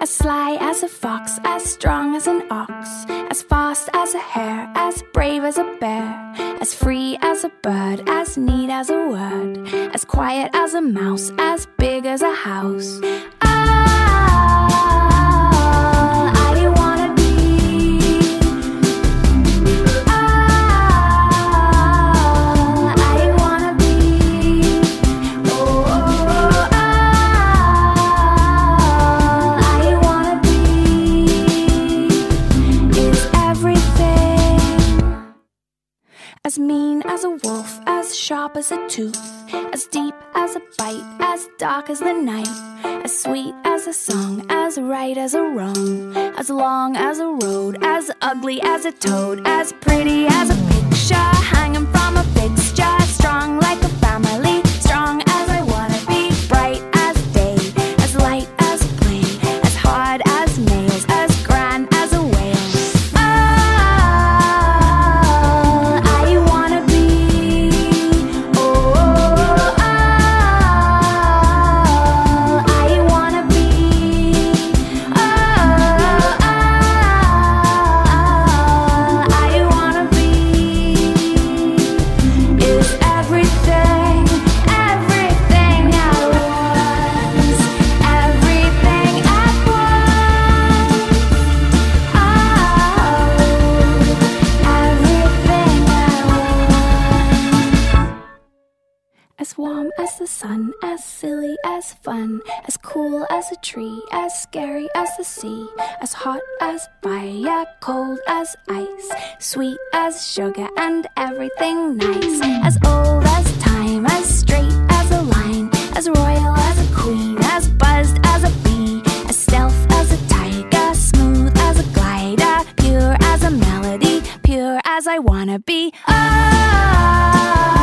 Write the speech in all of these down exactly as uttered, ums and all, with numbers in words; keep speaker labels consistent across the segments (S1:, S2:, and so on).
S1: As sly as a fox, as strong as an ox, as fast as a hare, as brave as a bear, as free as a bird, as neat as a word, as quiet as a mouse, as big as a house. As mean as a wolf, as sharp as a tooth, as deep as a bite, as dark as the night, as sweet as a song, as right as a wrong, as long as a road, as ugly as a toad, as pretty as a picture hanging from a fixture, strong like a family, strong as I wanna be, bright as day, as light as a plane, as hard as nails, as grand as a whale. As warm as the sun, as silly as fun, as cool as a tree, as scary as the sea, as hot as fire, cold as ice, sweet as sugar and everything nice, as old as time, as straight as a line, as royal as a queen, as buzzed as a bee, as stealth as a tiger, smooth as a glider, pure as a melody, pure as I wanna be. Oh,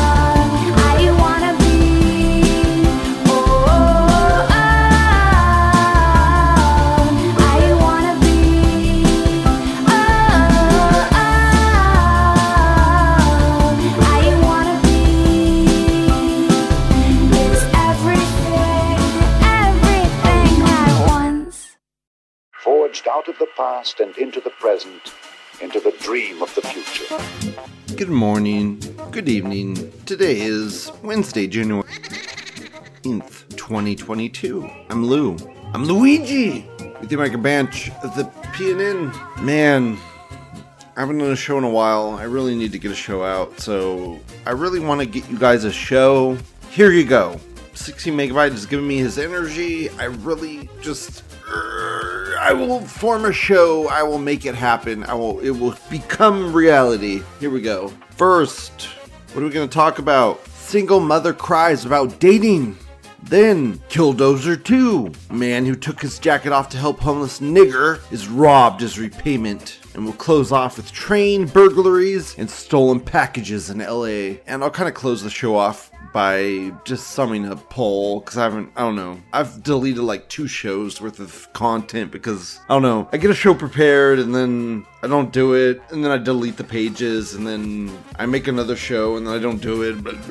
S2: Forged out of the past and into the present, into the dream of the future.
S3: Good morning, good evening. Today is Wednesday, January eighteenth, twenty twenty-two. I'm Lou. I'm Luigi! With the Micah Bench of the P N N. Man, I haven't done a show in a while. I really need to get a show out, so I really want to get you guys a show. Here you go. sixteen Megabyte is giving me his energy. I really just... I will form a show. I will make it happen. I will. It will become reality. Here we go. First, what are we going to talk about? Single mother cries about dating. Then, Killdozer two. A man who took his jacket off to help homeless nigger is robbed as repayment. And we'll close off with train burglaries and stolen packages in L A. And I'll kind of close the show off by just summing a poll, because I haven't, I don't know, I've deleted like two shows worth of content because, I don't know, I get a show prepared and then I don't do it, and then I delete the pages, and then I make another show and then I don't do it, but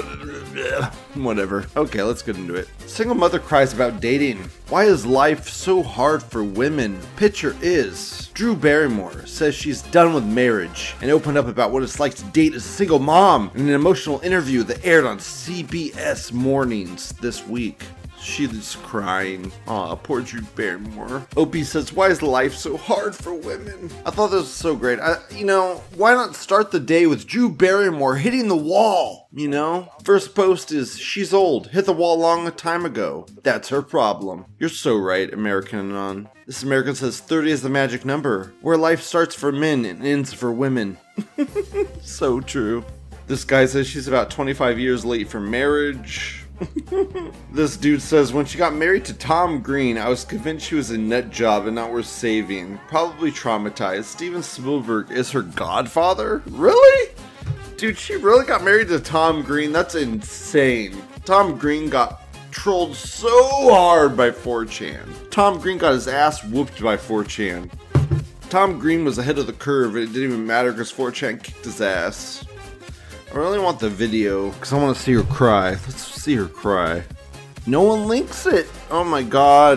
S3: whatever. Okay, let's get into it. Single mother cries about dating. Why is life so hard for women? Picture is Drew Barrymore says she's done with marriage and opened up about what it's like to date as a single mom in an emotional interview that aired on C B S Mornings this week. She's crying. Aw, poor Drew Barrymore. Opie says, why is life so hard for women? I thought this was so great. I, you know, why not start the day with Drew Barrymore hitting the wall? You know? First post is, she's old. Hit the wall long a time ago. That's her problem. You're so right, American Anon. This American says thirty is the magic number, where life starts for men and ends for women. So true. This guy says she's about twenty-five years late for marriage. This dude says, when she got married to Tom Green, I was convinced she was a nut job and not worth saving. Probably traumatized. Steven Spielberg is her godfather? Really? Dude, she really got married to Tom Green? That's insane. Tom Green got trolled so hard by four chan. Tom Green got his ass whooped by four chan. Tom Green was ahead of the curve, and it didn't even matter because four chan kicked his ass. I really want the video because I want to see her cry. Let's see her cry. No one links it. Oh my god.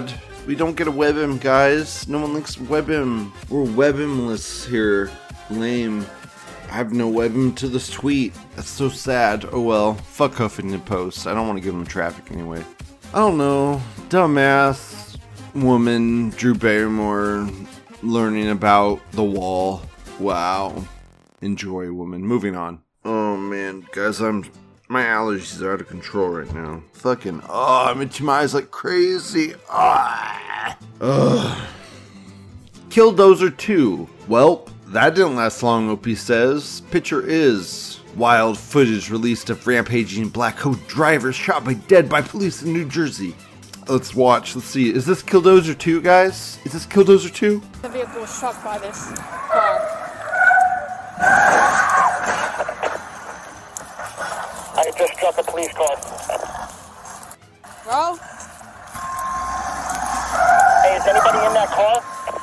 S3: We don't get to web him, guys. No one likes to web him. We're web himless here. Lame. I have no web him to this tweet. That's so sad. Oh well. Fuck Huffington Post. I don't want to give him traffic anyway. I don't know. Dumbass woman Drew Barrymore learning about the wall. Wow. Enjoy, woman. Moving on. Oh man, guys, I'm my allergies are out of control right now. Fucking oh, I'm itching my eyes like crazy. Ah. Ugh. Killdozer two. Welp, that didn't last long, O P says. Picture is wild footage released of rampaging black coat driver shot by dead by police in New Jersey. Let's watch. Let's see. Is this Killdozer two, guys? Is this Killdozer two?
S4: The vehicle was struck by this car.
S5: I just struck a police car.
S4: Bro?
S5: Hey, is anybody in that car?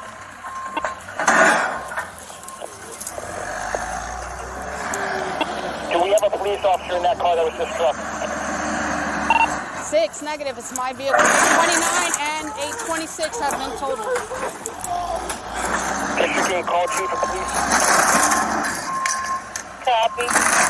S5: Do we have a police officer in that car that was just struck?
S4: Six, negative. It's my vehicle. twenty-nine and eight twenty-six have been totaled.
S5: District being called, chief of police. Copy.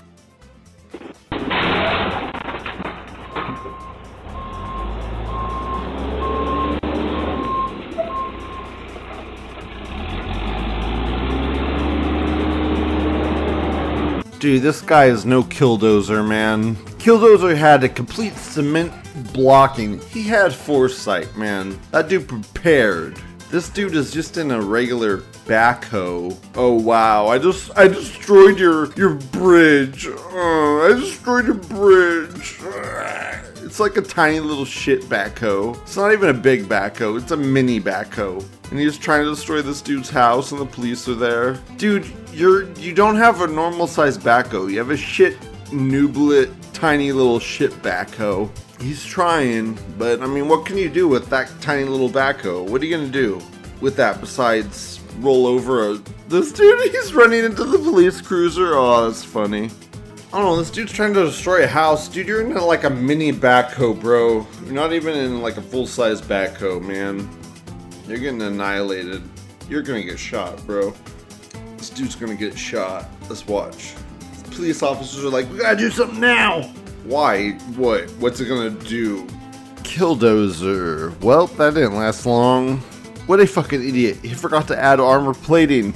S3: Dude, this guy is no Killdozer, man. Killdozer had a complete cement blocking. He had foresight, man. That dude prepared. This dude is just in a regular backhoe. Oh wow, I just I destroyed your your bridge. Uh, I destroyed your bridge. It's like a tiny little shit backhoe. It's not even a big backhoe, it's a mini backhoe. And he's trying to destroy this dude's house and the police are there. Dude, you're you don't have a normal sized backhoe. You have a shit nooblet tiny little shit backhoe. He's trying, but I mean, what can you do with that tiny little backhoe? What are you gonna do with that besides roll over a... This dude, he's running into the police cruiser. Oh, that's funny. I don't know, this dude's trying to destroy a house. Dude, you're in like a mini backhoe, bro. You're not even in like a full-size backhoe, man. You're getting annihilated. You're gonna get shot, bro. This dude's gonna get shot. Let's watch. Police officers are like, we gotta do something now! Why? What? What's it gonna do? Killdozer. Well, that didn't last long. What a fucking idiot. He forgot to add armor plating.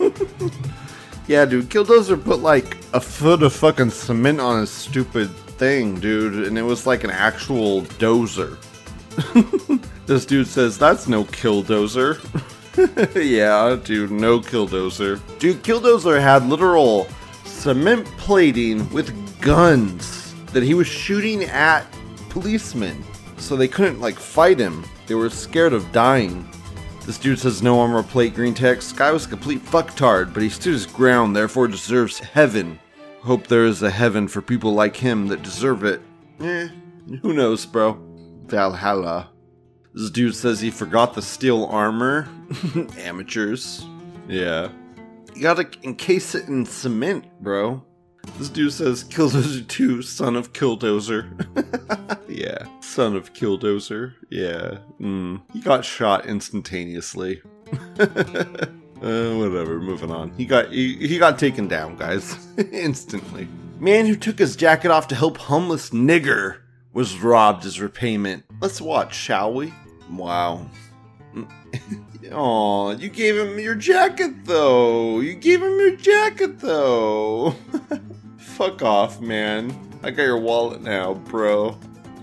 S3: Yeah, dude. Killdozer put like a foot of fucking cement on his stupid thing, dude. And it was like an actual dozer. This dude says, that's no Killdozer. Yeah, dude. No Killdozer. Dude, Killdozer had literal cement plating with guns that he was shooting at policemen. So they couldn't like fight him. They were scared of dying. This dude says no armor plate, green text. Guy was a complete fucktard, but he stood his ground, therefore deserves heaven. Hope there is a heaven for people like him that deserve it. Eh, who knows, bro. Valhalla. This dude says he forgot the steel armor. Amateurs. Yeah. You gotta encase it in cement, bro. This dude says Killdozer two, son of Killdozer. Yeah, son of Killdozer. Yeah, mm. He got shot instantaneously. uh, whatever, moving on. He got he, he got taken down, guys. Instantly. Man who took his jacket off to help homeless nigger was robbed as repayment. Let's watch, shall we? Wow. Aw, you gave him your jacket though. You gave him your jacket though. Fuck off, man. I got your wallet now, bro.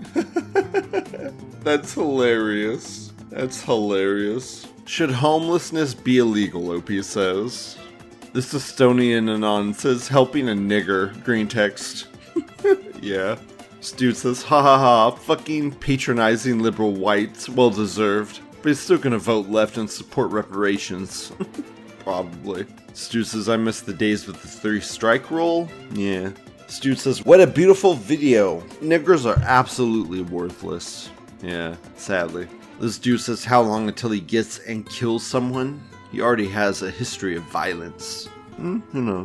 S3: That's hilarious. That's hilarious. Should homelessness be illegal, O P says. This Estonian Anon says helping a nigger. Green text. Yeah. This dude says, ha ha ha, fucking patronizing liberal whites. Well deserved. But he's still gonna vote left and support reparations. Probably. Stu says, I miss the days with the three strike rule. Yeah. Stu says, what a beautiful video. Niggers are absolutely worthless. Yeah, sadly. This dude says, how long until he gets and kills someone? He already has a history of violence. Hmm, who knows?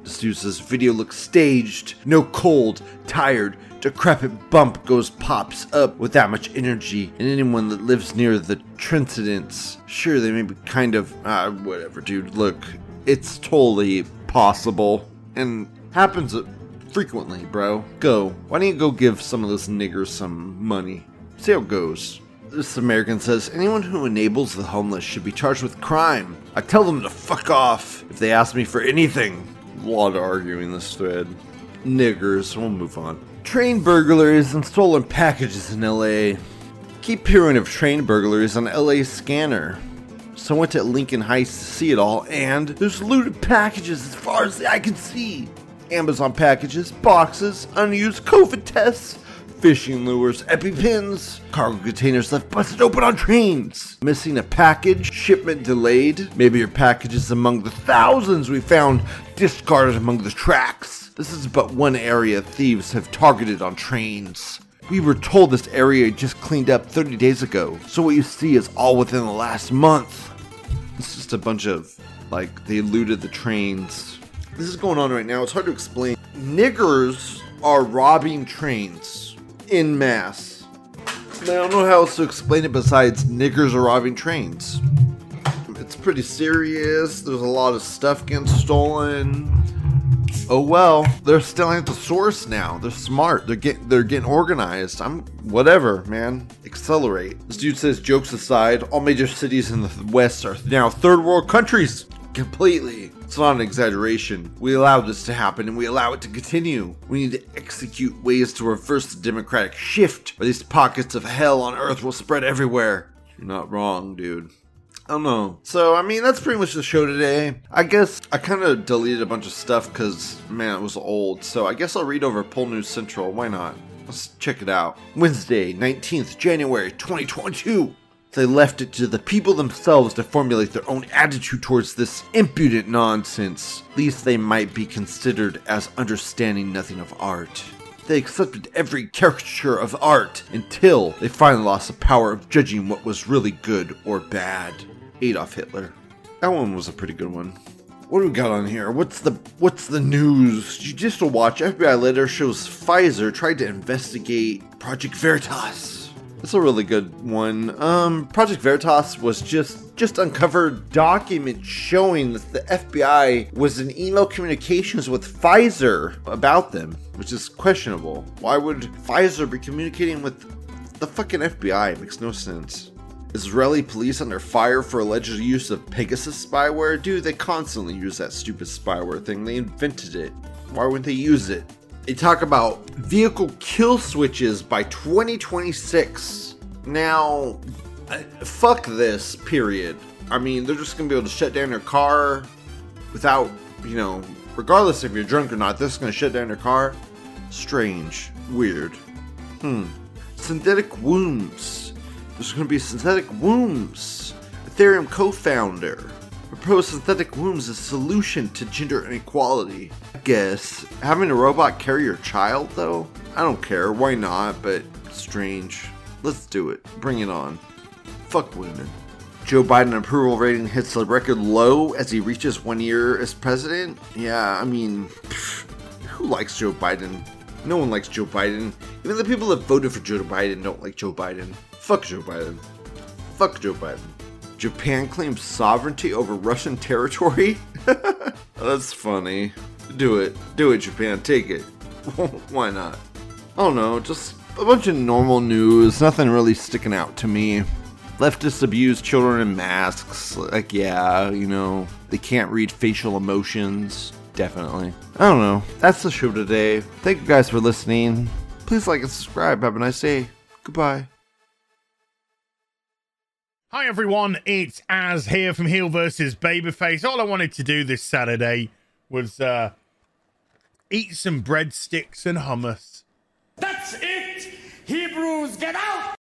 S3: This dude says video looks staged. No cold, tired, decrepit bump goes pops up with that much energy. And anyone that lives near the Trincidents, sure, they may be kind of, uh, whatever, dude. Look, it's totally possible and happens frequently, bro. Go. Why don't you go give some of those niggers some money? See how it goes. This American says, anyone who enables the homeless should be charged with crime. I tell them to fuck off if they ask me for anything. A lot of arguing this thread. Niggers, we'll move on. Train burglaries and stolen packages in L A. Keep hearing of train burglaries on L A Scanner. So I went to Lincoln Heights to see it all, and there's looted packages as far as the eye can see. Amazon packages, boxes, unused COVID tests, fishing lures, EpiPens, cargo containers left busted open on trains. Missing a package, shipment delayed. Maybe your package is among the thousands we found discarded among the tracks. This is but one area thieves have targeted on trains. We were told this area just cleaned up thirty days ago, so what you see is all within the last month. It's just a bunch of, like, they looted the trains. This is going on right now. It's hard to explain. Niggers are robbing trains en masse. I don't know how else to explain it besides niggers are robbing trains. It's pretty serious. There's a lot of stuff getting stolen. Oh well, they're stealing at the source now. They're smart. They're getting they're getting organized. I'm whatever, man. Accelerate. This dude says, jokes aside, all major cities in the West are now third world countries. Completely. It's not an exaggeration. We allow this to happen and we allow it to continue. We need to execute ways to reverse the democratic shift, or these pockets of hell on earth will spread everywhere. You're not wrong, dude. I don't know. So, I mean, that's pretty much the show today. I guess I kind of deleted a bunch of stuff because, man, it was old. So I guess I'll read over Pol News Central. Why not? Let's check it out. Wednesday, nineteenth January twenty twenty-two. They left it to the people themselves to formulate their own attitude towards this impudent nonsense. At least they might be considered as understanding nothing of art. They accepted every caricature of art until they finally lost the power of judging what was really good or bad. Adolf Hitler. That one was a pretty good one. What do we got on here? What's the what's the news? Judicial Watch. F B I letter shows Pfizer tried to investigate Project Veritas. That's a really good one. Um, Project Veritas was just just uncovered documents showing that the F B I was in email communications with Pfizer about them, which is questionable. Why would Pfizer be communicating with the fucking F B I? It makes no sense. Israeli police under fire for alleged use of Pegasus spyware? Dude, they constantly use that stupid spyware thing. They invented it. Why wouldn't they use it? They talk about vehicle kill switches by twenty twenty-six. Now, fuck this, period. I mean, they're just going to be able to shut down your car without, you know, regardless if you're drunk or not, they're just going to shut down your car. Strange. Weird. Hmm. Synthetic wombs. There's going to be synthetic wombs. Ethereum co-founder proposed synthetic wombs as a solution to gender inequality. I guess. Having a robot carry your child, though? I don't care. Why not? But strange. Let's do it. Bring it on. Fuck women. Joe Biden approval rating hits a record low as he reaches one year as president? Yeah, I mean, pff, who likes Joe Biden? No one likes Joe Biden. Even the people that voted for Joe Biden don't like Joe Biden. Fuck Joe Biden. Fuck Joe Biden. Japan claims sovereignty over Russian territory? That's funny. Do it. Do it, Japan. Take it. Why not? I don't know. Just a bunch of normal news. Nothing really sticking out to me. Leftists abuse children in masks. Like, yeah, you know, they can't read facial emotions. Definitely. I don't know. That's the show today. Thank you guys for listening. Please like and subscribe. Have a nice day. Goodbye.
S6: Hi everyone, it's Az here from Heel versus. Babyface. All I wanted to do this Saturday was uh, eat some breadsticks and hummus.
S7: That's it! Hebrews, get out!